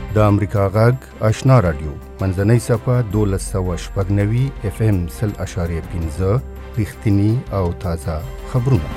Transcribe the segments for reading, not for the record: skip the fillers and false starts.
د امریکا غږ آشنا رادیو منځنۍ صفحه 1290 FM 0.5 رښتینی او تازه خبرونه.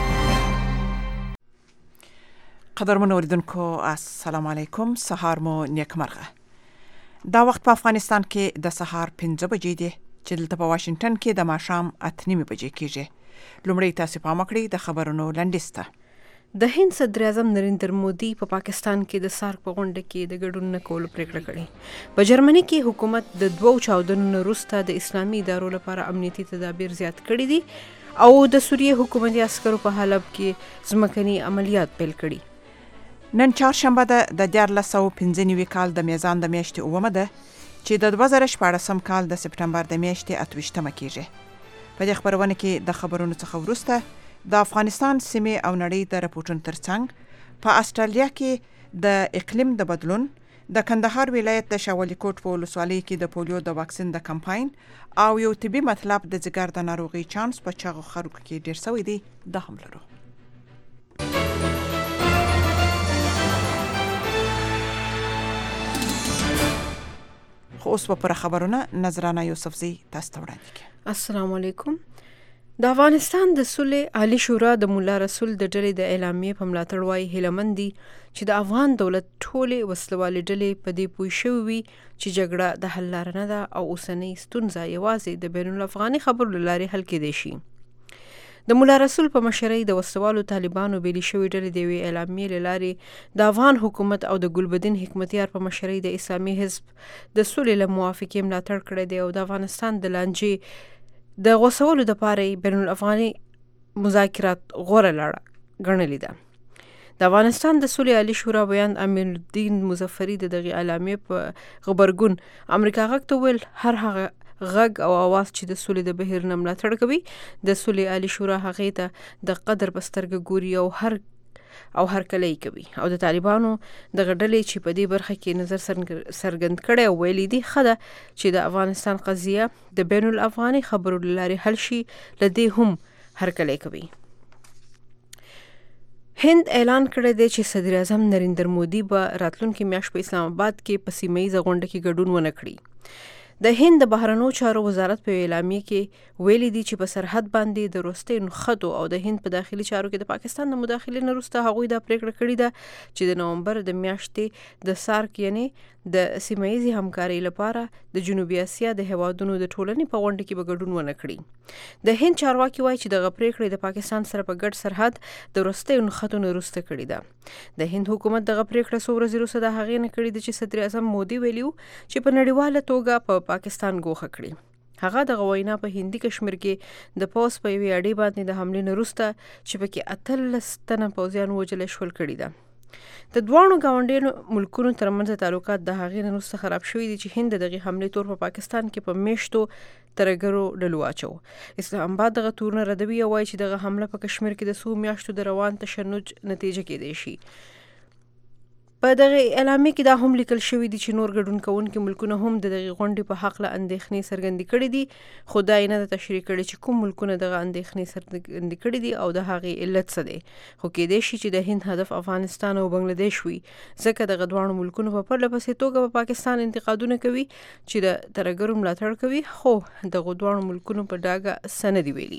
قدرمن اوریدونکو السلام علیکم، سهار مو نیکمرغه. دا وخت په افغانستان کې د سهار 5 بجې دی چې دلته په واشنگټن کې د ماښام 8:30 بجې کېږي. لومړی تاسو پام وکړئ د خبرونو لنډیسته. د هند صدر اعظم نریندر مودي په پاکستان کې د سارک په غونډه کې د ګډون نه کولو پریکړه کړې. په جرمني کې حکومت د 2 چاودنو وروسته د اسلامي ادارو لپاره امنیتي تدابیر زیات کړي دي او د سوریې حکومتي عسکرو په حلب کې ځمکني عملیات پیل کړي. نن چهارشنبه ده د 1995 کال د میزان د میاشتې 9 ده چې د 2014 کال د سپټمبر د میاشتې 28 کېږي. په دې خبرونه کې د خبرونو څخه وروسته د افغانستان سیمې او نړۍ د رپورټونو ترڅنګ په استرالیا کې د اقلیم د بدلون، د کندهار ولایت د شاولي کوټ په ولسوالۍ کې د پولیو د واکسین د کمپاین او یو طبي مطلب د ځګر د ناروغي چانس په چاغو خلکو کې ډیر شوی دی. د هم لرو خو اوس په خبرونه نظرانه یوسفزی تاسو ته وړاندې کوي. السلام علیکم. د افغانستان د صلح عالی شورا د مولا رسول د ډلې د اعلامیې په ملاتړ وايي هیلمن دي چې د افغان دولت ټولې وسلوالې ډلې په دې پوه شوي وي چې جګړه د حل لاره نه ده او اوسنۍ ستونزه یوازې د بین الافغاني خبرو له لارې حل کېدی شي. د مولا رسول په مشرۍ د وسوالو طالبانو بیلې شوې ډلې د یوې اعلامیې له لارې د افغان حکومت او د ګلبدین حکمتیار په مشرۍ د اسلامي حزب د صلح له موافقې ملاتړ کړی دی او د افغانستان د لانجې د غوڅولو دپاره بین الافغاني مذاکرات غوره لاره ګڼلې ده. د افغانستان د صلح عالی شورا بیان امیر الدین مظفری د دغې اعلامیې په غبرګون امریکا غږ ته ویل هر هغه غږ او اواز چې د صلح د بهیر نه ملاتړ کوي د صلح عالی شورا هغې ته د قدر په سترګه ګوري او هرکلی کوي او د طالبانو دغه ډلې چې په دې برخه کې نظر څرګند کړی او ویلي دي ښه ده چې د افغانستان قضیه د بین الافغاني خبرو له لارې حل شي، له دې هم هرکلی کوي. هند اعلان کړی دی چې صدر اعظم نریندر مودي به راتلونکي میاشت په اسلام آباد کې په سیمه ییزه غونډه کې ګډون ونه کړي. د هند د بهرنیو چارو وزارت په اعلامیې کې ویلي دي چې په سرحد باندې د وروستیو نښتو او د هند په داخلي چارو کې د پاکستان د مداخلې نه وروسته هغوی دا پریکړه کړې ده چې د نومبر د میاشتې د سارک یعنې د سیمه ییزې همکارۍ لپاره د جنوبي اسیا د هیوادونو د ټولنې په غونډه کې به ګډون ونه کړي. د هند چارواکي وایي چې دغه پریکړه د پاکستان سره په ګډ سرحد د وروستیو نښتو نه وروسته کړې ده. د هند حکومت دغه پریکړه څو ورځې وروسته د هغې نه کړې ده چې صدر اعظم مودي ویلي و چې په نړیواله توګه په پاکستان ګوښه کړي. هغه دغه وینا په هندي کشمیر کې د پوځ په یوې اډې باندې د حملې نه وروسته چې پکې 18 تنه پوځیان وژل شول کړي ده. د دواړو ګاونډیانو ملکونو ترمنځ تعلقات د هغې نه وروسته خراب شوي دي چې هند د دغې حملې تور په پاکستان کې په میشتو ترهګرو ډلو واچو. اسلام آباد دغه تورونه ردوي او وایي چې دغه حمله په کشمیر کې د څو میاشتو د روان تشنج نتیجه کېدی شي. په دغه اعلامیې کې دا هم لیکل شوي دي چې نور ګډون کوونکي ملکونه هم د دغې غونډې په هکله اندېښنې څرګندې کړې دي، خو دا یې نه ده تشریح کړې چې کوم ملکونه دغه اندېښنې څرګندې کړې دي او د هغې علت څه دی. خو کېدای شي چې د هند هدف افغانستان او بنګلادیش وي، ځکه دغه دواړو ملکونو په پرله پسې توګه په پاکستان انتقادونه کوي چې د ترهګرو ملاتړ کوي، خو دغه دواړو ملکونو په ډاګه څه نه دي ویلي.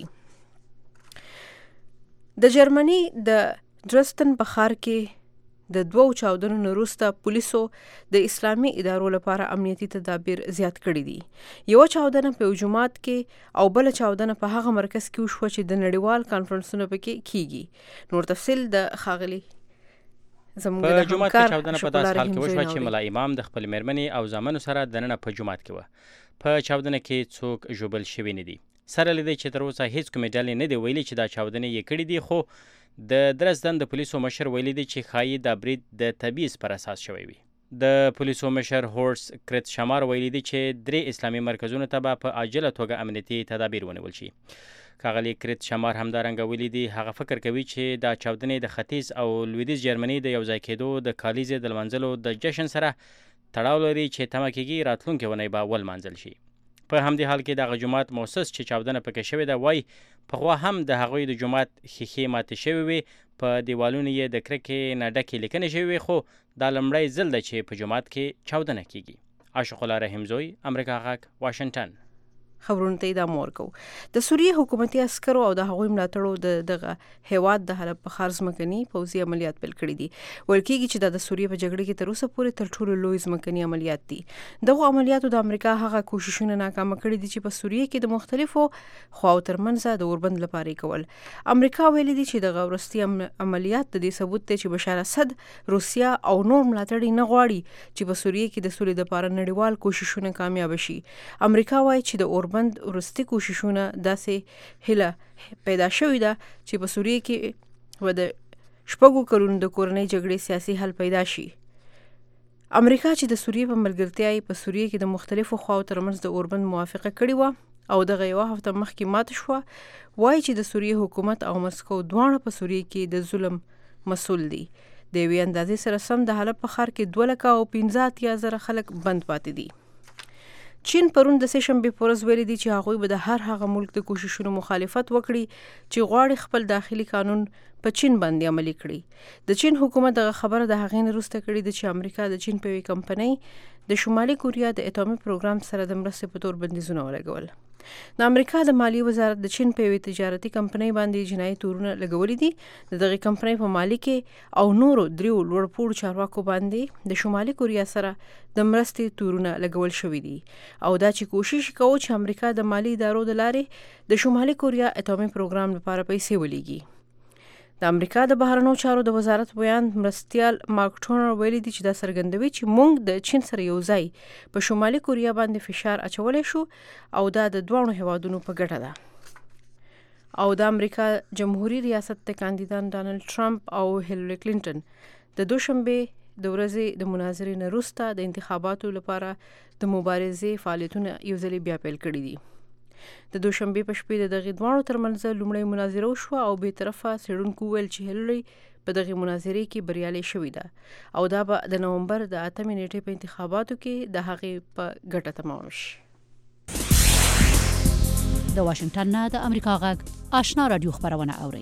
د جرمني د ډرزدن په ښار کې د 2 چاودنو نه وروسته پولیسو د اسلامي ادارو لپاره امنیتي تدابیر زیات کړي دي. یوه چاودنه په یو جومات کې او بله چاودنه په هغه مرکز کې وشوه چې د نړیوال کانفرنسونه پکې کیږي. نور تفصیل د ښاغلي زموږ د جومات کې چاودنه په داسې حال کې وشوه چې ملا امام د خپل مېرمنې او زامنو سره دننه په جومات کې وه. په چاودنه کې څوک ژوبل شوي نه دي. سره له دې چې تر اوسه هیڅ کومې ډلې نه دي ویلي چې دا چاودنې یې کړي دي، خو د درزدن د پولیسو مشر ویلي دی چې ښایي دا برید د تبعیض پر اساس شوی وي. د پولیسو مشر هورس کرت شمار ویلي دی چې 3 اسلامي مرکزونو ته به په عاجله توګه امنیتي تدابیر ونیول شي. ښاغلي کرت شمار همدارنګه ویلي دی هغه فکر کوي چې دا چاودنې د ختیځ او لویدیځ جرمني د یوځای کېدو د کالیزې د لمانځلو د جشن سره تړاو لري چې تمه کېږي راتلونکې اونۍ به ولمانځل شي. په همدې حال کې دغه جومات موسس چې چاودنه پکې شوې ده وایي پخوا هم د هغوی د جومات ښیښې ماتې شوې وې، په دیوالونو یې د کرکې نه ډکې لیکنې شوې وې، خو دا لومړی ځل ده چې په جومات کې چاودنه کیږي. عاشق الله رحیمزوی، امریکا غږ، واشنګټن. خبرونه ته ادامه ورکوو. د سوریې حکومتي عسکرو او د هغوی ملاتړو دغه هیواد د حلب په ښار ځمکني پوځي عملیات پیل کړي دي. ویل کېږي چې د سوریې په جګړه کې تر اوسه پورې تر ټولو لوی ځمکني عملیات دي. دغه عملیاتو د امریکا هغه کوششونه ناکامه کړي دي چې په سوریې کې د مختلفو خواو ترمنځ د اوربند لپاره یې کول. امریکا ویلي دي چې دغه وروستي عملیات د دې ثبوت دی چې بشار اسد، روسیا او نور ملاتړي نه غواړي چې په سوریې کې د سولې لپاره نړیوال کوششونه کامیاب شي. امریکا وایي چې د اوربند ورستي کوششونه داسې هیله پیدا شوې ده چې په سوریې کې د 6 کلونو د کورنۍ جګړې سیاسي حل پیدا شي. امریکا چې د سوریې په ملګرتیا یې په سوریې کې د مختلفو خواو ترمنځ د اوربند موافقه کړې وه او دغه یوه هفته مخکې ماته شوه، وایي چې د سوریې حکومت او مسکو دواړه په سوریې کې د ظلم مسؤل دي. د یوې اندازې سره سم د حلب په ښار کې 2,15,000 خلک بند پاتې دي. چین پرون د سهشنبې په ورځ ویلي دي چې هغوی به د هر هغه ملک د کوششونو مخالفت وکړي چې غواړي خپل داخلي قانون په چین باندې عملي کړي. د چین حکومت دغه خبره د هغې نه وروسته کړې ده چې امریکا د چین په یوې کمپنۍ د شمالي کوریا د اټومي پروګرام سره د مرستې په تور بندیزونه ولګول. د امریکا د مالیې وزارت د چین په یوې تجارتي کمپنۍ باندې جنایي تورونه لګولي دي. د دغې کمپنۍ په مالک او نورو 3 لوړپوړو چارواکو باندې د شمالي کوریا سره د مرستې تورونه لګول شوي دي او دا چې کوشش کوي چې امریکا د مالی ادارو د لارې د شمالي کوریا اټومي پروګرام لپاره پیسې ولېږي. د امریکا د بهرنیو چارو د وزارت بیان مرستیال مارک ټونر ویلي دي چې دا څرګندوي چې موږ د چین سره یو ځای په شمالي کوریا باندې فشار اچولی شو او دا د دواړو هیوادونو په ګټه ده. او د امریکا جمهوریت ریاست د کاندیدان ډانلډ ټرمپ او هیلری کلینټن د دوشنبې د ورځې د مناظرې نه وروسته د انتخاباتو لپاره د مبارزې فعالیتونه یو ځل بیا پیل کړي دي. د دوشنبې په شپې د دغې دواړو ترمنځ لومړی مناظره وشوه او بې طرفه څېړونکو وویل چې هیلری په دغې مناظرې کې بریالۍ شوې ده او دا به د نومبر د 8 نیټې په انتخاباتو کې د هغې په ګټه تمام شي. د واشنګټن نه د امریکا غږ آشنا رادیو خبرونه اوري.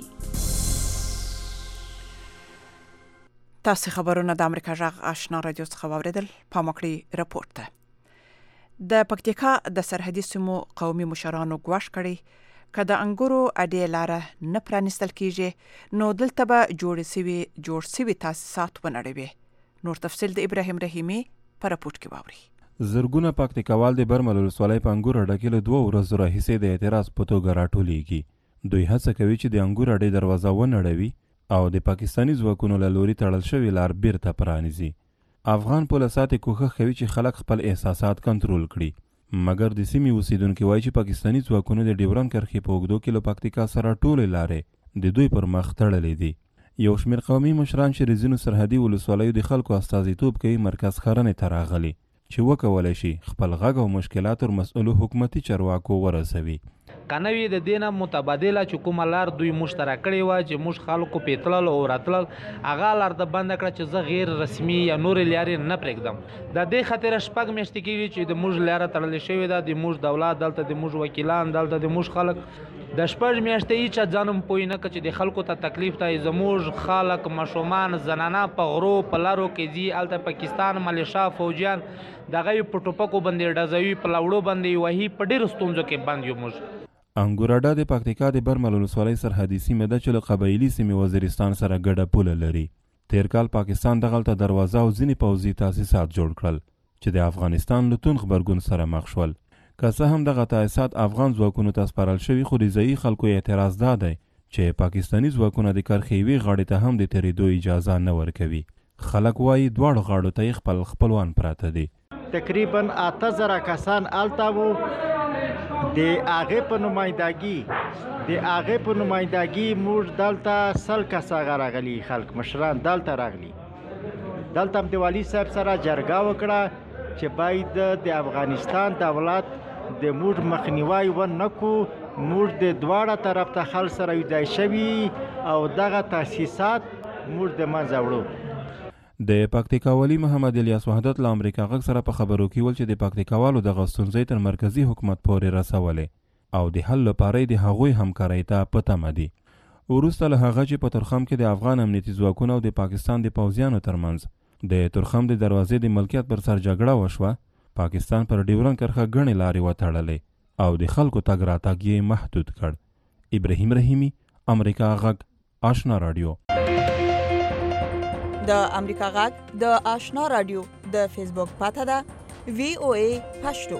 تاسو خبرونه د امریکا غږ آشنا رادیو څخه واوریدل. پام وکړئ راپورټ ته. د پکتیکا د سرحدي سیمو قومي مشرانو ګواښ کړی که د انګورو اډې لاره نه پرانیستل کیږي نو دلته به جوړ سوي تاسیسات ونړوي. نور تفصیل د ابراهیم رحیمي په راپورټ کې واوري. زرګونه پکتیکاوال د برمل ولسوالۍ په انګور اډه کې له 2 ورځو راهیسې د اعتراض په توګه راټولېږي. دوی هڅه کوي چې د انګور اډې دروازه ونړوي او د پاکستاني ځواکونو له لوري تړل شوې لار بیرته پرانیزي. افغان پولیسات کوښښ کوي چې خلک خپل احساسات کنټرول کړي، مګر د سیمې اوسیدونکي وایي چې پاکستاني ځواکونو د ډیورند کرښې په اوږدو کې له پکتیکا سره ټولې لارې د دوی پر مخ تړلې دي. یو شمېر قومي مشران چې د ځینو سرحدي ولسوالیو د خلکو استازیتوب کوي مرکز ښارنې ته راغلي چې وکولی شي خپل غږ او مشکلات ور مسؤلو حکومتي چارواکو ورسوي. کنه وی د دینه متبادله چې کومه لار دوی مشترک کړی و چې موږ خلکو پیتلل او راتلل هغه لار د بند کړه چې زه غیر رسمي یا نور لارې نه پرېږدم. د دې خاطر شپږ میاشتې کېږي چې د موږ لاره تړلې شوې ده، د موږ دولت دلته، د موږ وکیلان دلته، د موږ خلک د شپږ میاشتې هیڅ ځانم پوه نه کړ چې د خلکو ته تکلیف ته زموږ خلک ماشومان زنانه په غرو په لارو کې ځي، هلته پاکستان ملیشا فوجیان دغه په ټوپکو باندې ډزوي، په لوړو باندې وهي، په ډېرو ستونزو کې بند یو موږ. انګور اډه د پکتیکا د برمل ولسوالۍ سرحدي سیمه ده چې له قبایلي سیمې وزیرستان سره ګډه پوله لري. تیر کال پاکستان دغلته دروازه او ځینې پوځي تاسیسات جوړ کړل چې د افغانستان له توند غبرګون سره مخ شول. که څه هم دغه تاسیسات افغان ځواکونو ته سپارل شوي، خو د ځایي خلکو اعتراض دا دی چې پاکستاني ځواکونه د کرښې یوې غاړې ته هم د تېرېدو اجازه نه ورکوي. خلک وایي دواړو غاړو ته یې خپلوان پراته دي. تقریبا 8000 کسان الته وو. د هغې په نمایندګي موږ دلته 100 کسه راغلي خلک مشران دلته راغلي. دلته هم د والي صاحب سره جرګه وکړه چې باید د افغانستان دولت د موږ مخنیوی ونه کړو، موږ د دواړه طرف ته خلک سره یو ځای شوي او دغه تاسیسات موږ د منځه وړو. د پکتیکا والی محمد الیاس وحدت له امریکا غږ سره په خبرو کې ول چې د پکتیکاوالو دغه ستونزې تر مرکزی حکومت پورې رسولې او د حل لپاره د هغوی همکارۍ ته په تمه دي. وروسته له هغه چې په ترخم کې د افغان امنیتي ځواکونو او د پاکستان د پوځیانو ترمنځ د ترخم د دروازې د ملکیت پر سر جګړه وشوه، پاکستان پر ډیورنډ کرښه ګڼې لارې وتړلې او د خلکو تګ راتګ یې محدود کړ. ابراهیم رحیمی، امریکا غږ، آشنا رادیو. د امریکا غږ د آشنا رادیو د فیسبوک پاته ده VOA پښتو.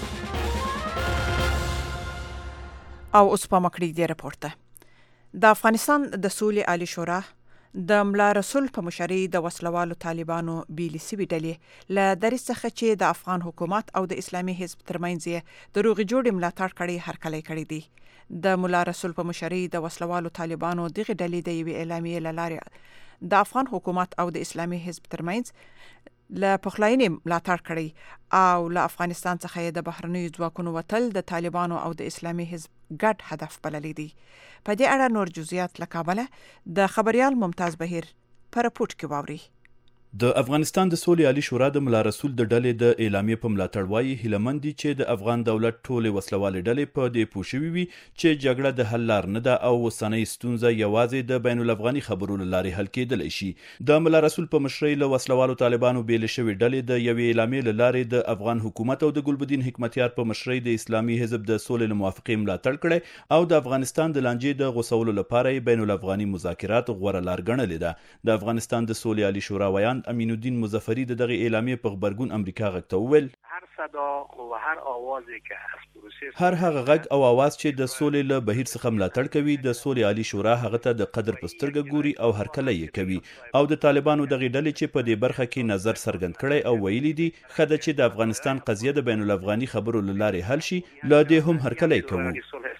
او اوس په مکړی دی راپورته. د افغانستان د سولې عالی شورا د ملا رسول په مشرۍ د وسلوالو طالبانو بیلې سوي ډلې له درې څخه چې د افغان حکومت او د اسلامي حزب ترمنځ د روغې جوړې ملاتړ کړي هرکلی کړی دی. د ملا رسول په مشرۍ د وسلوالو طالبانو دغه ډلې د یوې اعلامیې له لارې د افغان حکومت او د اسلامي حزب ترمنځ له پخلاینې ملاتړ کړی او له افغانستان څخه د بهرنیو ځواکونو وتل د طالبانو او د اسلامي حزب ګډ هدف بللی دی. په دې اړه نور جزئیات له کابله د خبريال ممتاز بهیر پر راپورټ کې واوري. د افغانستان د سولې عالی شورا د ملا رسول د ډلې د اعلامیې په ملاتړ وایي هیلمن دي چې د افغان دولت ټولې وسلوالې ډلې په دې پوه شوي وي چې جګړه د حل لار نه ده او اوسنۍ ستونزه یوازې د بین الافغاني خبرو له لارې حل کېدلی شي. د ملا رسول په مشرۍ له وسلوالو طالبانو بیلې شوې ډلې د یوې اعلامیې له لارې د افغان حکومت او د ګلبدین حکمتیار په مشرۍ د اسلامي حزب د سولې له موافقې ملاتړ کړی او د افغانستان د لانجې د غوڅولو لپاره بین الافغاني مذاکرات غوره لار ګڼلې ده. د افغانستان د سولې عالی شورا ویان امین الدین مظفری د دغه اعلامیې په خبرګون امریکا غږ ته وویل هر هغه غږ او आवाज چې د سولې له بهیر څخه ملاتړ کوي د سولې عالی شورا هغه ته د قدر په سترګه ګوري او هرکلی یې کوي او د طالبانو دغه ډلې چې په دې برخه کې نظر څرګند کړي او ویلي دي خدای چې د افغانستان قضیه د بین الافغاني خبرو له لارې حل شي لا دې هم هرکلی کوي.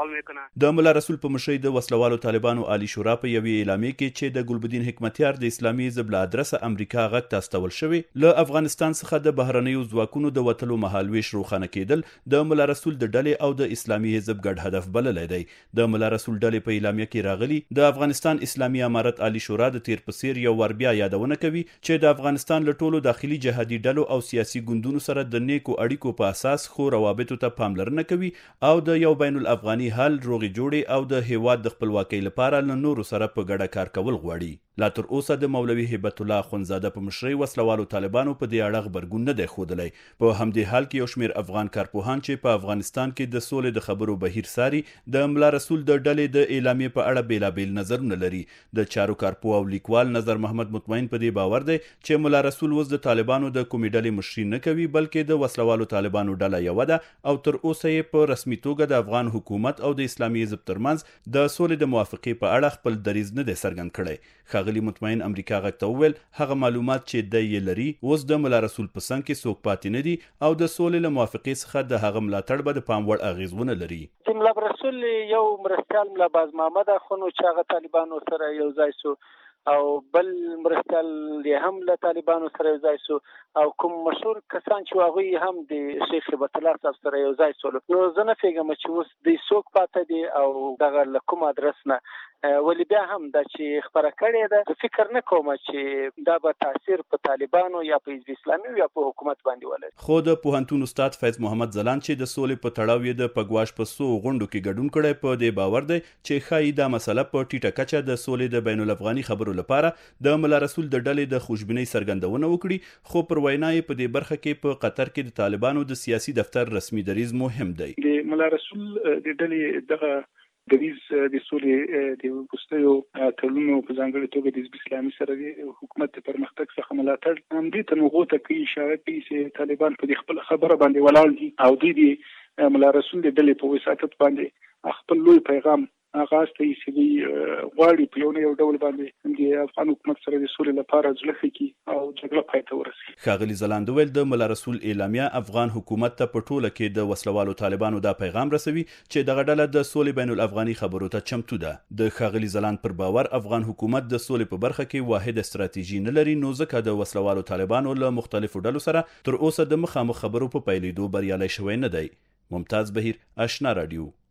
د ملا رسول په مشرۍ د وسلوالو طالبانو عالی شورا په یوې اعلامیې کې چې د ګلبدین حکمتیار د اسلامي حزب له ادرسه امریکا غږ ته استول شوی له افغانستان څخه د بهرنیو ځواکونو د وتلو مهالویش روښانه کېدل د ملا رسول د ډلې او د اسلامي حزب ګډ هدف بللی دی. د ملا رسول ډلې په اعلامیه کې راغلي د افغانستان اسلامي امارت عالی شورا د تیر په څیر یو ور بیا یادونه کوي چې د افغانستان له ټولو داخلي جهادي ډلو او سیاسي ګوندونو سره د نیکو اړیکو په اساس خو روابطو ته پاملرنه کوي او د یو بین الافغاني حل روغې جوړې او د هیواد د خپلواکۍ لپاره له نورو سره په ګډه کار کول غواړي. لا تر اوسه د مولوي هبت الله اخوندزاده په مشرۍ وسلوالو طالبانو په دې اړه غبرګون نه دی ښودلی. په همدې حال کې یو شمېر افغان کارپوهان چې په افغانستان کې د سولې د خبرو بهیر ساري د ملا رسول د ډلې د اعلامیې په اړه بیلابیل نظرونه لري. د چارو کارپوه او لیکوال نظر محمد مطمئن په دې باور دی چې ملا رسول اوس د طالبانو د کومې ډلې مشري نه کوي بلکې د وسلوالو طالبانو ډله یوه ده او تر اوسه یې په رسمي توګه د افغان حکومت او د اسلامي حزب ترمنځ د سولې د موافقې په اړه خپل دریځ نه دی څرګند کړی. ښاغلي مطمئن امریکا غږ ته وویل هغه معلومات چې دی یې لري اوس د ملا رسول په څنګ کې څوک پاتې نه دي او د سولې له موافقې څخه د هغه ملاتړ به د پام وړ اغېز ونه لري. ملا رسول یو مرستیال ملا باز محمد اخونو چې هغه طالبانو سره یو ځای سو او بل مرستیال یې هم له طالبانو سره یو ځای سو او کوم مشهور کسان چې هغوی هم د شیخ هبت الله صاحب سره یو ځای سول. نو زه نه پوهېږم چې اوس دوی څوک پاته دي او دغه له کوم ادرس نه ولې بیا هم دا چې خبره کړې ده زه فکر نه کوم چې دا به تاثیر په طالبانو یا په حزب اسلامي یا په حکومت باندې ولري. خو د پوهنتون استاد فیض محمد ځلاند چې د سولې په تړاو یې د پګواش په څو غونډو کې ګډون کړی په دې باور دی چې ښایي دا مسله په ټیټه کچه د سولې د بین الافغاني خبرو لپاره د ملا رسول د ډلې د خوشبینۍ څرګندونه وکړي خو پر وینا یې په دې برخه کې په قطر کې د طالبانو د سیاسي دفتر رسمي دریځ مهم دی. د ملا رسول د ډلې دغه دریځ د سولې د وروستیو تړونونو په ځانګړې توګه د حزب اسلامي سره د حکومت د پرمختګ څخه ملاتړ همدې تنوع ته کوي اشاره کوي چې طالبان په دې خپل خبره باندې ولاړ دي او دوی د ملا رسول د ډلې په وساطت باندې خپل لوی پیغام آغاز ته یې چې دوی غواړي په یو ډول باندې د افغان حکومت سره د سولې لپاره زړه ښه کړي او جګړه پای ته ورسوي. ښاغلي ځلاند وویل د ملا رسول اعلامیه افغان حکومت ته په ټوله کې د وسلوالو طالبانو دا پیغام رسوي چې دغه ډله د سولې بین الافغاني خبرو ته چمتو ده. د ښاغلي ځلاند پر باور افغان حکومت د سولې په برخه کې واحد استراتیژي نه لري نو ځکه د وسلوالو طالبانو له مختلفو ډلو سره تر اوسه د مخامخ خبرو په پیلېدو بریالی شوی نه دی. ممتاز بهیر، آشنا رادیو،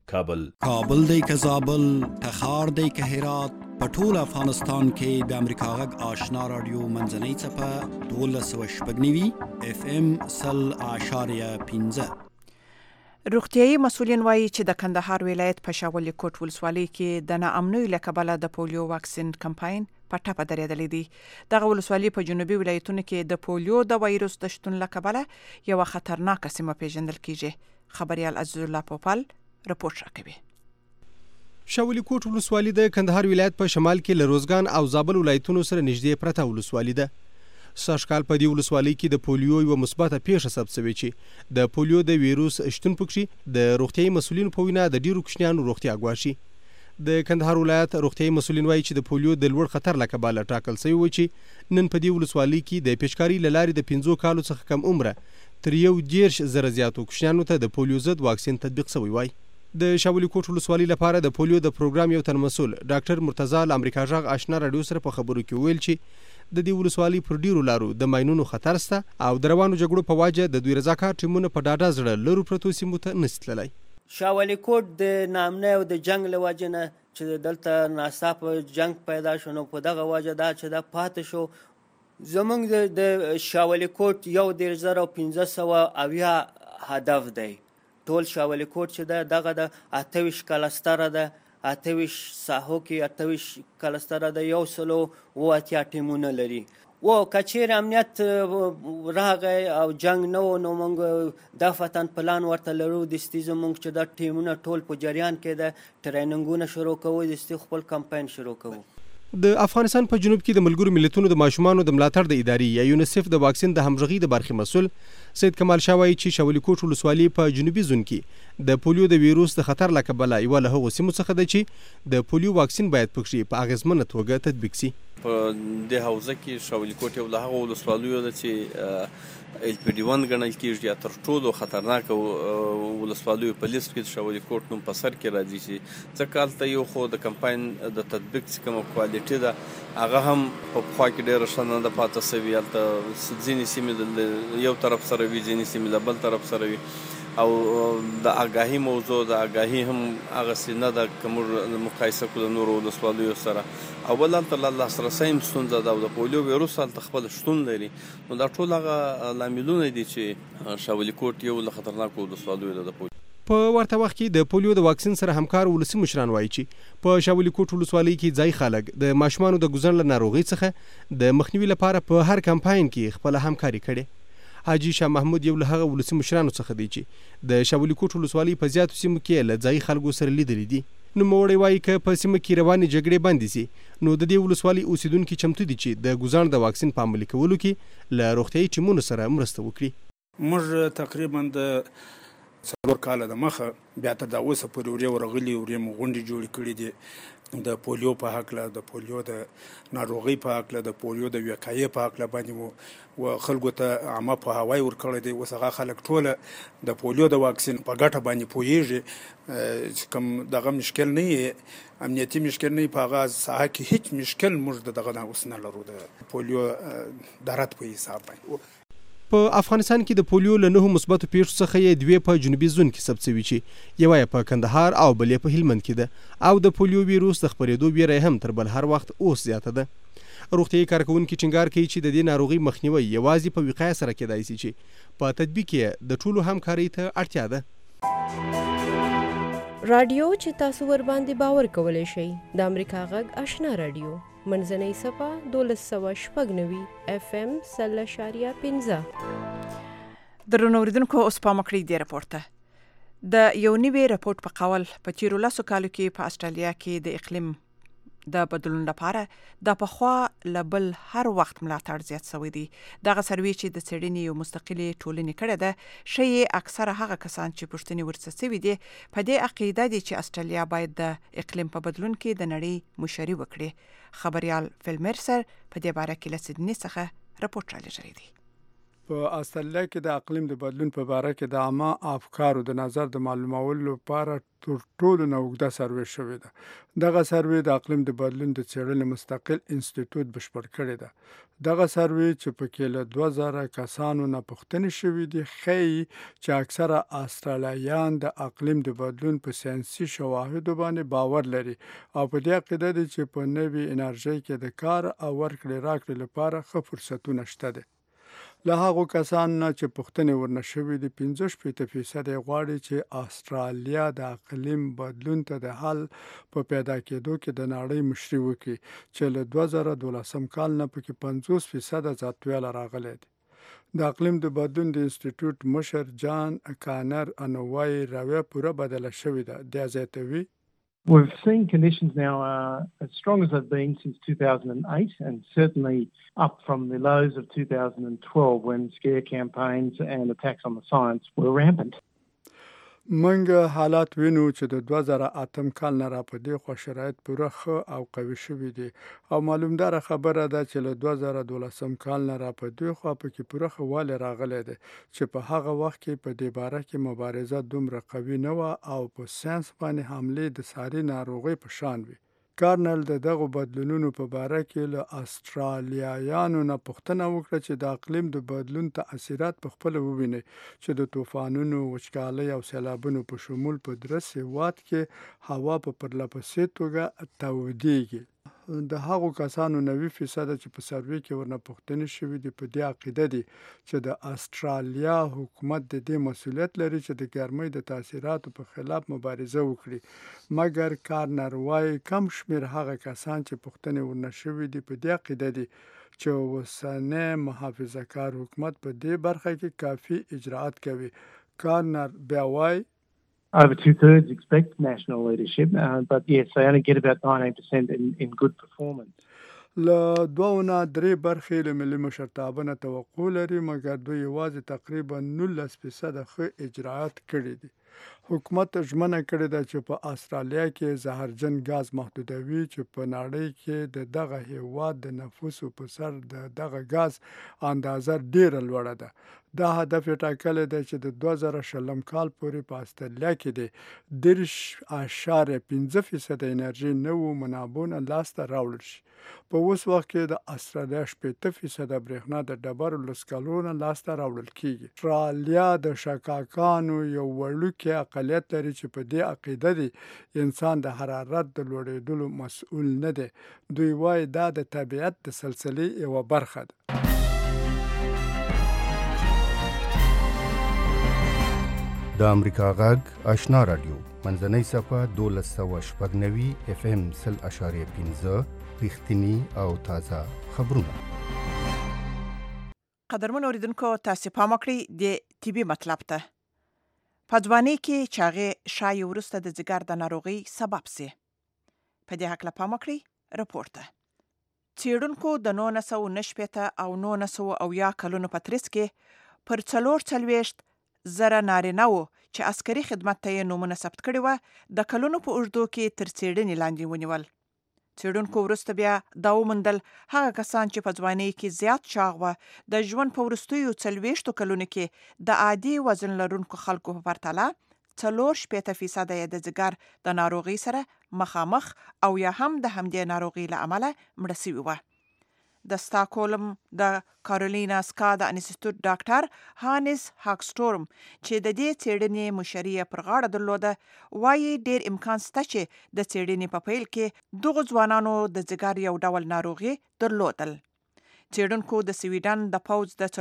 کابل دی که زابل تخار دی که هرات په ټول افغانستان کې د امریکا غږ آشنا رادیو منځنۍ څپه 12.9 FM 100.15. روغتیايي مسؤلین وایي چې د کندهار ولایت په شاولي کوټ ولسوالۍ کې د ناامنۍ له کبله د پولیو واکسین کمپاین په ټاپه درېدلې دي. دغه ولسوالۍ په جنوبي ولایتونو کې د پولیو د وایروس د شتون له کبله یو خطرناکه سیمه پیژندل کیږي. خبريال عزیز الله پوپل رپورټ راکوي. شاولي کوټ ولسوالۍ د کندهار ولایت په شمال کې له روزګان او زابل ولایتونو سره نږدې پرته ولسوالۍ ده. سږکال په دې ولسوالۍ کې د پولیو یو مثبته پیښه ثبت شوې چې د پولیو د ویروس شتون پکې د روغتیايي مسؤلینو په وینا د ډیرو کوچنیانو روغتیا ګواښي. د کندهار ولایت روغتیايي مسؤلین وایي چې د پولیو د لوړ خطر له کبله ټاکل شوی و چې نن په دې ولسوالۍ کې د پیشکاري له لارې د 15 کالو څخه کم عمره تر 1.10 زیاتو کوچنیانو ته د پولیو ضد واکسین تطبیق شوی وای. د شاولي کوټ ولسوالۍ لپاره د پولیو د پروګرام یو تن مسؤل ډاکټر مرتضی له امریکا غږ آشنا رادیو سره په خبرو کې ویل چې د دې ولسوالۍ پر ډیرو لارو د ماینونو خطر سته او د روانو جګړو په وجه د دوی رضاکار ټیمونه په ډاډه زړه لرو پرتو سیمو ته نشي تللی. شاولي کوټ د نامنۍ او د جنگ له وجه نه چې دلته ناڅاپه جنگ پیدا شو نو په دغه وجه دا چې دا پاتې شو. زمونږ د شاولي کوټ 1500 هدف دی. ټول شاولي کوټ چې دغه د 28 کلستره ده 28 ساحو کې 28 کلستره د 180 ټیمونه لري. و کچیر امنیت راغی او جنگ نو موږ دفتن پلان ورته لرو د استیزه موږ چې د ټیمونه ټول په جریان کې د ټریننګونه شروع کوو د استی خپل کمپاین شروع کوو. د افغانستان په جنوب کې د ملګرو ملتونو د ماشومانو د ملاتړ د ادارې یا یونیسف د واکسین د همغږي د برخې مسؤل سید کمال شاه وایي چې شاولي کوټ ولسوالۍ په جنوبي زون کې د پولیو د ویروس د خطر له کبله یوه له هغو سیمو څخه ده چې د پولیو واکسین باید پکې په اغېزمنه توګه تطبیق شي. په دې حوزه کې شاولي کوټ یو له هغو ولسوالیو ده چې LPD1 ګڼل کېږي یا تر ټولو خطرناکه ولسوالیو په لیست کې د شاولي کوټ نوم په سر کې راځي چې ځکه هلته یو خو د کمپاین د تطبیق چې کومه کوالټي ده هغه هم په پخوا کې ډېره ښه نه ده پاتې سوي. هلته ځینې سیمې یو طرف سره وي ځینې سیمې له بل طرف سره وي او د آګاهي موضوع د آګاهي هم هغسې نه ده که موږ مقایسه کړو د نورو ولسوالیو سره. او بل هلته له لاسرسی هم ستونزه ده او د پولیو ویروس هلته خپل شتون لري. نو دا ټول هغه لاملونه دي چې شاولي کوټ یو له خطرناکو ولسوالیو ده د پولیو. په ورته وخت کې د پولیو د واکسین سره همکار ولسي مشران وایي چې په شاولي کوټ ولسوالۍ کې ځای خلک د ماشومانو د ګزن له ناروغۍ څخه د مخنیوي لپاره په هر کمپاین کې خپله همکاري کړې. حاجي شاه محمود یو له هغه ولسي مشرانو څخه دی چې د شاولي کوټ ولسوالۍ په زیاتو سیمو کې له ځایي خلکو سره لیدلي دي. نوموړی وایي که په سیمه کې روانې جګړې بندې سي نو د دې ولسوالۍ اوسیدونکي چمتو دي چې د ګزان د واکسین په عملي کولو کې له روغتیايي ټیمونو سره مرسته وکړي. موږ تقریبا د 4 کاله د مخه بیا تر دا اوسه پورې ورغلي وریم غونډې جوړې کړې دي د پولیو په حقله د پولیو د ناروغۍ په حقله د پولیو د وقایې په حقله باندې مو خلکو ته عامه په هوای ورکړی دی. اوس هغه خلک ټوله د پولیو د واکسین په ګټه باندې پوهیږي چې کوم دغه مشکل نه یې امنیتي مشکل نه په هغه ساحه کې هیڅ مشکل موږ دغه نه اوس نه لرو د پولیو درات په حساب باندې. په افغانستان کې د پولیو له 9 مثبتو پیښو څخه یې 2 په جنوبي زون کې ثبت شوي چې یوه یې په کندهار او بل یې په هلمند کې ده او د پولیو ویروس د خپرېدو ویره هم تر بل هر وخت اوس زیاته ده. روغتیايي کارکوونکي ټینګار کوي چې د دې ناروغۍ مخنیوی یوازې په وقایه سره کېدای شي چې په تطبیق کې د ټولو همکارۍ ته اړتیا ده. رادیو چې تاسو ور باندې باور کولای شئ د امریکا غږ آشنا رادیو منځنۍ صفه 12.9 FM 100.15. درنو اوریدونکو اوس پام وکړئ دې راپور ته. د یو نوي راپور په قول په تیرو 10 کالو کې په استرالیا کې د اقلیم د بدلون لپاره د پخوا لبل هر وخت ملاتړ زیات شوی دی. دغه سروې چې د څېړنې یو مستقلې ټولنې کړې ده شی اکثره هغه کسان چې پوښتنې ورڅ شوي دي په دې عقیده دي چې استرالیا باید د اقلیم په بدلون کې د نړۍ مشري وکړي. خبريال فیل مرسر په دې باره کې له سیدني څخه راپورټ را لېږلی دی. په استرالیا کې د اقلیم د بدلون په اړه کې د عامه افکارو د نظر د معلومولو لپاره تر ټولو نه اوږده سروې شوې ده. دغه سروې د اقلیم د بدلون د څېړنې مستقل انسټیټیوټ بشپړ کړی ده. دغه سروې چې پکې له 2000 کسانو نه پوښتنې شوې دي ښیي چې اکثره استرالیایان د اقلیم د بدلون په ساینسي شواهدو باندې باور لري او په دې عقیده دي چې په نوې انرژۍ کې د کار او ورکړې راکړې لپاره ښه فرصتونه شته دي. له هغو کسانو نه چې پوښتنې ورنه شوې دي 65% یې غواړي چې استرالیا د اقلیم بدلون ته د حل په پیدا کېدو کې د نړۍ مشري وکړي چې له 2012 کال نه پکې 50% زیاتوالی راغلی دی. د اقلیم د بدلون د انسټیټیوټ مشر جان کانر انوای رویه پوره بدله شوې ده. دا زیاتوي We've seen conditions now as strong as they've been since 2008 and certainly up from the lows of 2012 when scare campaigns and attacks on the science were rampant. منګه حالات وینو چې د 2008 کال نه را پدې خو شرایط پوره ښه او قوي شوي دي او معلومدار خبره ده چې له 2012 کال نه را پدې خو پکې پوره ښه والی راغلی دی چې په هغه وخت کې په دې باره کې مبارزه دومره قوي نه وه او په ساینس باندې حملې د ساري ناروغۍ په شان وي. کارنل د دغو بدلونونو په باره کې له استرالیایانو نه پوښتنه وکړه چې د اقلیم د بدلون تاثیرات په خپله وویني چې د طوفانونو، وچکالۍ او سیلابونو په شمول په 3 هېواد کې هوا په پرله‌پسې توګه تودېږي. د هغو کسانو 90% چې په سروې کې ورنه پوښتنې شوې دي په دې عقیده دي چې د استرالیا حکومت د دې مسؤلیت لري چې د ګرمۍ د تاثیراتو په خلاف مبارزه وکړي. مګر کارنر وایي کم شمېر هغه کسان چې پوښتنې ورنه شوې دي په دې عقیده دي چې اوسنی محافظه‌کار حکومت په دې برخه کې کافي اجراءات کوي. کارنر بیا وایي Over 2/3 expect national leadership, but yes, they only get about 19% in good performance. له 2 نه 3 برخې له ملي مشرتابه نه توقع لري مګر دوی یوازې تقریبا 19% ښه اجراعات کړي دي. حکومت ژمنه کړې ده چې په استرالیا کې زهرجن ګاز محدودوي چې په نړۍ کې د دغه هیواد د نفوسو په سر د دغه ګاز اندازه ډیره لوړه ده. دا هدف یې ټاکلی دی چې د 2020 کال پورې په استرالیا کې د 30.5% انرژي نوو منابعو نه لاسته راوړل شي. په اوس وخت کې د استرالیا 80% برېښنا د ډبرو له سکلو نه لاسته راوړل کیږي. استرالیا د شکاکانو یو وړوکی اقلیت لري چې په دې عقیده دي انسان د حرارت د لوړېدلو مسؤل نه دی. دوی وایي دا د طبیعت د سلسلې یوه برخه ده. د امریکا غږ آشنا رادیو منځنۍ صفحه 1290 FM 0.5 رښتینی او تازه خبرونه. قدرمن اوریدونکو تاسو پام وکړئ د طبي مطلب ته. په ځوانۍ کې چې هغې ښایي وروسته د ځګر د ناروغۍ سبب سي. په دې هکله پام وکړئ رپورټ ته. څېړونکو د 1990 او 1990 کلونو په ترڅ کې پر 44 زره نارینه وو چې عسکري خدمت ته یې نومونه ثبت کړي وه د کلونو په اوږدو کې تر څېړنې لاندې ونیول. څېړونکو وروسته بیا دا وموندل هغه کسان چې په ځوانۍ کې زیات چاغ وه د ژوند په وروستیو 40 کلونو کې د عادي وزن لرونکو خلکو په پرتله 4% یې د ځګر د ناروغۍ سره مخامخ او یا هم د همدې ناروغۍ له امله مړه سوي وه. د سټاکهولم د کارولینا سکادا انسټیټیوټ ډاکټر هانس هاکسټورم چې د دې څېړنې مشري پر غاړه درلوده وایي ډېر امکان شته چې د څېړنې په پیل کې دغو ځوانانو د ځګر یو ډول ناروغي درلودل. څېړونکو د سویډن د پوځ د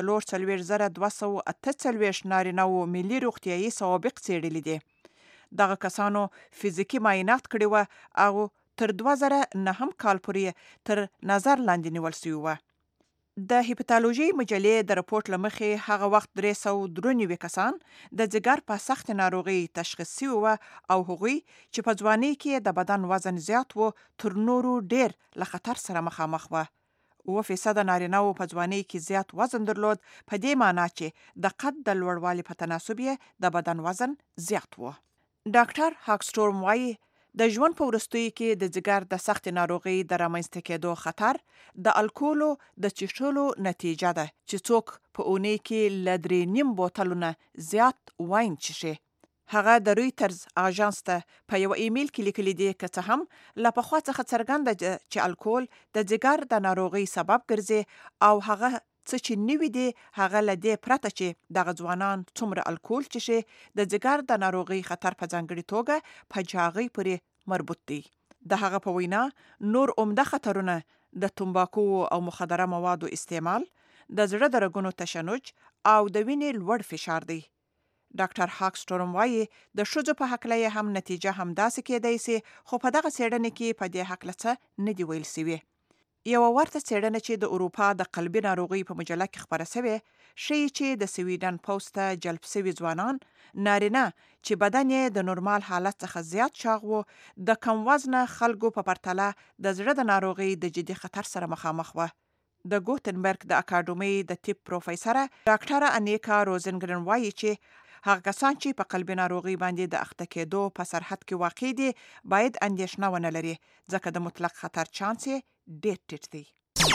4248 نارینه‌وو ملي روغتیایي سوابق څېړلي دي. دغه کسانو فزیکي معاینات کړي وه او تر 2009 کال پورې تر نظر لاندې نیول شوي وه. د هیپاتالوژي مجلې د رپورټ له مخې هغه وخت 393 کسان د ځګر په سخت ناروغۍ تشخیص شوي وه او هغوی چې په ځوانۍ کې د بدن وزن زیات و تر نورو ډېر له خطر سره مخامخ وه. 9% نارینه‌وو په ځوانۍ کې زیات وزن درلود په دې معنی چې د قد د لوړوالي په تناسب یې د بدن وزن زیات و. ډاکټر هاکسټورم وایي د ژوند په وروستیو کې د ځګر د سخت ناروغي د رامنځته کېدو خطر د الکولو د چښلو نتیجه ده چې څوک په اونۍ کې له 3.5 بوتلونه زیات واین څښي. هغه د رویټرز اژانس ته په یو ایمیل کې لیکلي دي که څه هم له پخوا څخه څرګنده ده چې الکول د ځګر د ناروغۍ سبب ګرځي او هغه څه چې نوي دي هغه له دې پرته چې دغه ځوانان څومره الکول څښي د ځګر د ناروغۍ خطر په ځانګړې توګه په جاغۍ پورې مربوط دي. د هغه په وینا نور عمده خطرونه د تمباکو او مخدره موادو استعمال، د زړه د رګونو تشنج او د وینې لوړ فشار دی. ډاکټر هاکسټورم وایي د ښځو په هکله یې هم نتیجه همداسې کېدای سي، خو په دغه څېړنې کې په دې هکله څه نه دي ویل سوي. یوه ورته څېړنه چې د اروپا د قلبي ناروغۍ په مجله کې خپره سوې ښیي چې د سویډن پوځ ته جلب سوي ځوانان نارینه چې بدن یې د نورمال حالت څخه زیات چاغ و د کم وزنه خلکو په پرتله د زړه د ناروغۍ د جدي خطر سره مخامخ وه. د ګوتنبرګ د اکاډمۍ د طب پروفیسره ډاکټره انیکا روزنګرن وایي چې هغه کسان چې په قلبي ناروغۍ باندې د اخته کېدو په سرحد کې واقع دي باید اندېښنه ونه لري، ځکه د مطلق خطر چانس یې ډېر ټیټ دی.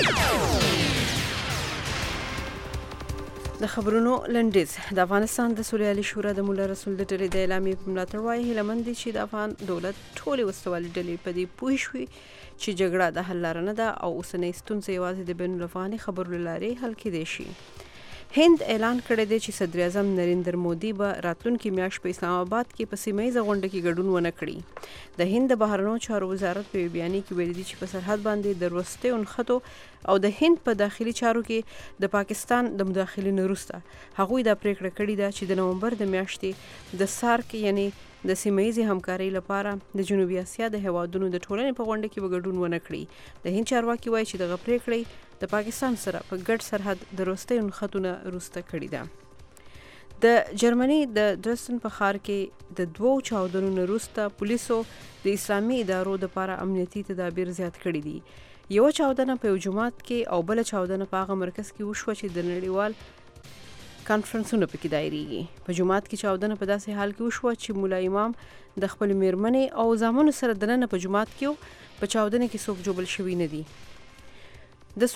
د خبرونو لنډیز. د افغانستان د سولیالي شورا د مولا رسول د ډلې د اعلامیې په ملاتړ وایي هیله مند دي چې د افغان دولت ټولې وسوالي ډلې په دې پوه شوي چې جګړه د حل لاره نه ده او اوسنۍ ستونزې یوازې د بین الافغاني خبرو له لارې حل کېدای شي. هند اعلان کړی دی چې صدر اعظم نریندر مودي به راتلونکي میاشت په اسلام آباد کې په سیمه ییزه غونډه کې ګډون ونه کړي. د هند د بهرنیو چارو وزارت په بیانیه کې ویلي دي چې په سرحد باندې د وروستیو نښتو او د هند په داخلي چارو کې د پاکستان د مداخلې نه وروسته هغوی دا پریکړه کړې ده چې د نومبر د میاشتې د سارک یعنی د سیمه ییزې همکارۍ لپاره د جنوبي اسیا د هیوادونو د ټولنې په غونډه کې به ګډون ونه کړي. د هند چارواکي وایي چې دغه پریکړه د پاکستان سره په ګډ سرحد د وروستیو نښتو نه وروسته کړې ده. د جرمني د درسن په ښار کې د 2 چاودنو نه وروسته پولیسو د اسلامي ادارو لپاره امنیتي تدابیر زیات کړي دي. یو چاودنه په یو جومات کې او بل چاودنه په هغه مرکز کې وشوه چې د نړیوال کانفرنسونه پکې دایریږي. په جومات کې چاودنه په داسې حال کې وشوه چې مولا امام د خپل میرمنې او زامنو سره دننه په جومات کې په چاودنه کې څوک جوړل شوي نه دي. د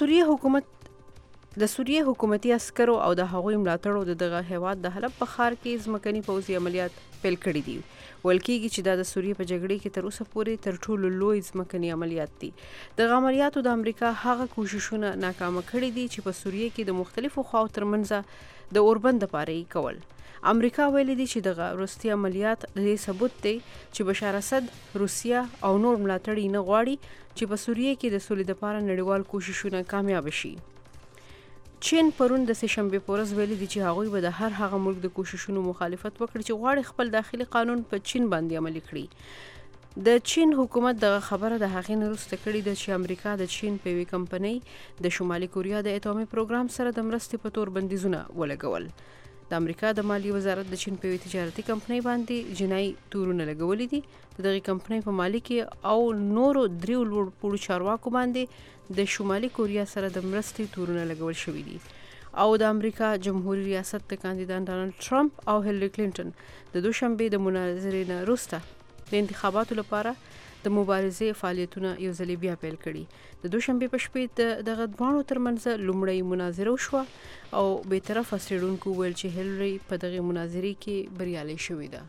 سوریې حکومتي عسکرو او د هغوی ملاتړو د دغه هیواد د حلب په ښار کې ځمکني پوځي عملیات پیل کړي دي. ویل کېږي چې دا د سوریې په جګړې کې تر اوسه پورې تر ټولو لوی ځمکني عملیات دي. دغه عملیاتو د امریکا هغه کوششونه ناکامه کړي دي چې په سوریې کې د مختلفو خواو ترمنځ د اوربند لپاره یې کول. امریکا ویلي دي چې دغه وروستي عملیات د دې ثبوت دی چې بشار اسد، روسیه او نور ملاتړ یې نه غواړي چې په سوریې کې د سولې لپاره نړیوال کوششونه کامیاب شي. چین پرون د سهشنبې په ورځ ویلي دي چې هغوی به د هر هغه ملک د کوششونو مخالفت وکړي چې غواړي خپل داخلي قانون په چین باندې عملي کړي. د چین حکومت دغه خبره د هغې نه وروسته کړې ده چې امریکا د چین په یوې کمپنۍ د شمالي کوریا د اټومي پروګرام سره د مرستې په تور بندیزونه ولګول. د امریکا د مالی وزارت د چین په یوې تجارتي کمپنۍ باندې جنایي تورونه لګولي دي. د دغې کمپنۍ په مالي کې او نورو 3 لوړ پوړو چارواکو باندې د شمالي کوریا سره د مرستې تورونه لګول شوي دي. او د امریکا جمهوریت ریاست د کاندیدان ډانلډ ټرمپ او هیلری کلینټن د دوشنبې د مناظرې نه وروسته د انتخاباتو لپاره د مبارزې فعالیتونه یو ځل بیا پیل کړي. د دوشنبې په شپې دغه دواړو ترمنځ لومړی مناظره وشوه او بیطرفه څېړونکو ویل چې هیلری په دغې مناظرې کې بریالۍ شوې ده.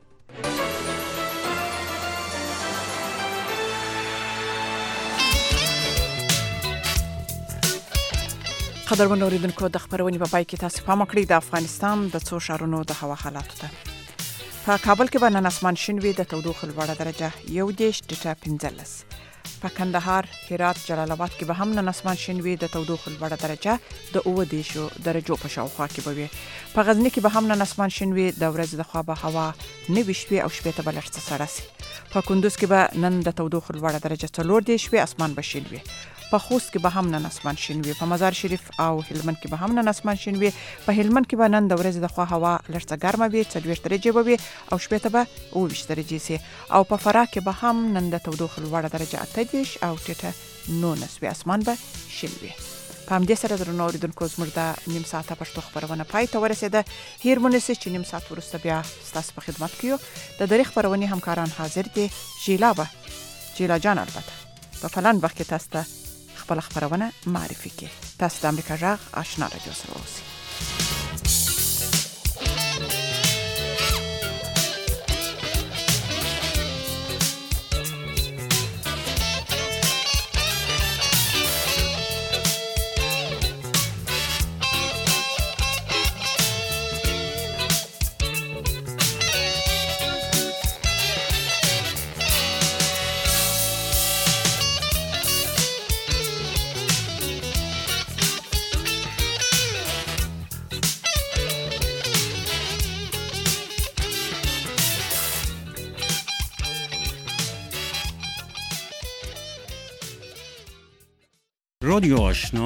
قدرمن اوریدونکو د خبرونې په پای کې تاسو پام وکړئ د افغانستان د څو ښارونو د هوا حالاتو ته. په کابل کې به نن اسمان شین وي، د تودوخې لوړه درجه 11.15. په کندهار، هرات، جلال آباد کې به هم نن اسمان شین وي، د تودوخې لوړه درجه د 9 درجو په شاوخوا کې به وي. په غزني کې به هم نن اسمان شین وي، د ورځې د خوا به هوا 29 او شپې ته به لږ څه سړه شي. په کندوز کې به نن د تودوخې لوړه درجه 4 اسمان به شین وي. په خوست کې به هم نن اسمان شین وي. په مزار شریف او هلمند کې به هم نن اسمان شین وي. په هلمند کې به نن د ورځې د خوا هوا لږ څه ګرمه وي، 40 درجې به وي او شپې ته به 20 درجې سي. او په فراه کې به هم نن د تودوخې لوړه درجه 28 او ټیټه 19 اسمان به شین وي. په همدې سره درنو اوریدونکو زموږ د نیم ساعته پښتو خبرونه پای ته ورسېده. هیر مونږ چې نیم ساعت وروسته بیا ستاسو په خدمت کې یو. د درې خبرونې همکاران حاضر دي. جیلا جان البته په فلان وخت کې تاسو ته خپل خبرونه معرفي کړي. تاسو د امریکا غږ آشنا رادیو سره اوسئ. رادیو آشنا